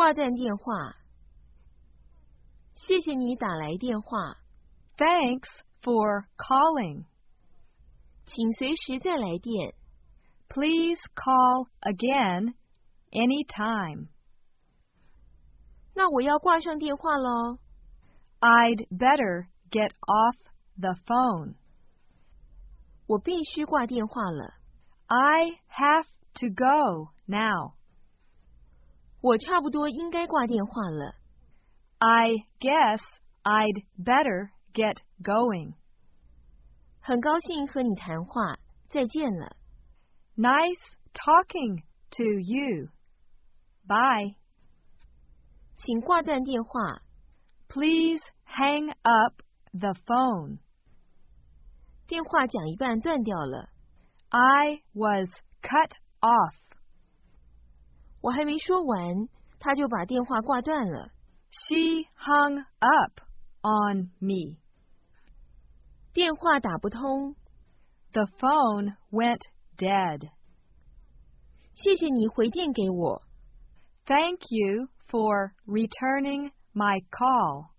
挂断电话。谢谢你打来电话。 Thanks for calling. 请随时再来电。 Please call again anytime. 那我要挂上电话咯。 I'd better get off the phone. 我必须挂电话了。 I have to go now. 我差不多应该挂电话了。 I guess I'd better get going. 很高兴和你谈话，再见了。 Nice talking to you. Bye. 请挂断电话。 Please hang up the phone. 电话讲一半断掉了。 I was cut off. 我还没说完，他就把电话挂断了。 She hung up on me. 电话打不通。 The phone went dead. 谢谢你回电给我。 Thank you for returning my call.